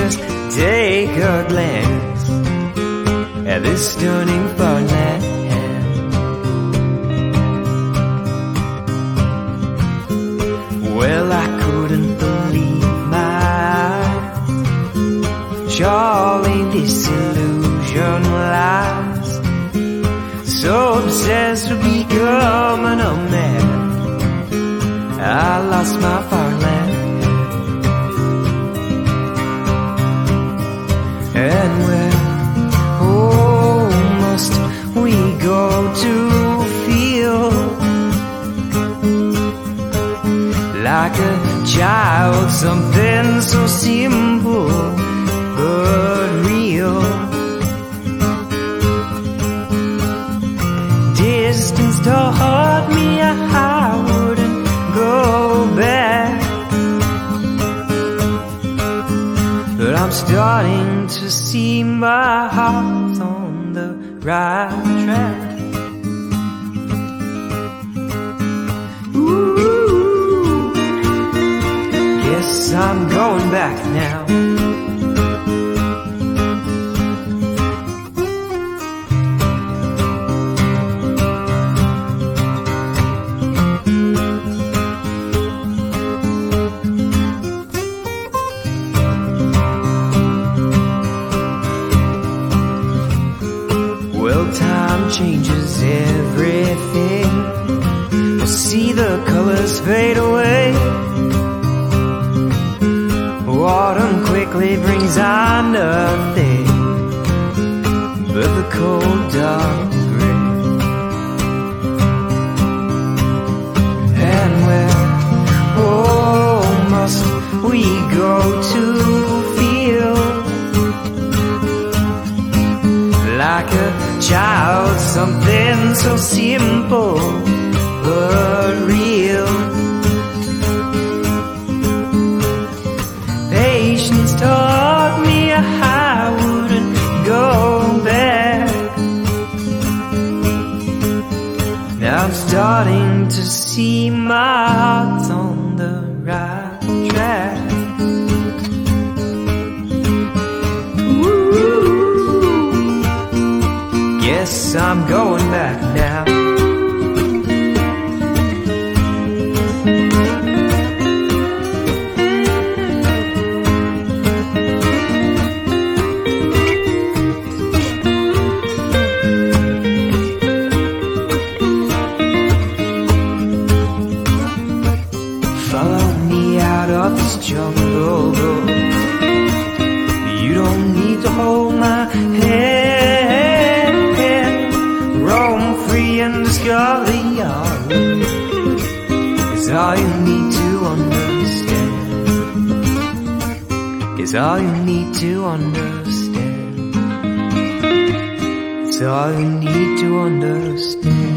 just take a glance at this stunning far land. Well, I couldn't believe my eyes. Surely this illusion lies. So obsessed with becoming a man, I lost my far land. And where, oh, must we go to feel like a child, something so simple but real? Distance taught me I wouldn't go back, but I'm starting to see my heart's on the right track. Ooh, guess I'm going back now. Well, time changes everything. We'll see the colors fade away. Autumn quickly brings on nothing but the cold dark gray. And where, oh, must we go to feel like a child, something so simple but real? Patience taught me I wouldn't go back. Now I'm starting to see my heart's on the right track. Guess I'm going back now. Follow me out of this jungle. You don't need to hold my hand. Roam free and discover your way is all you need to understand. Is all you need to understand. It's all you need to understand.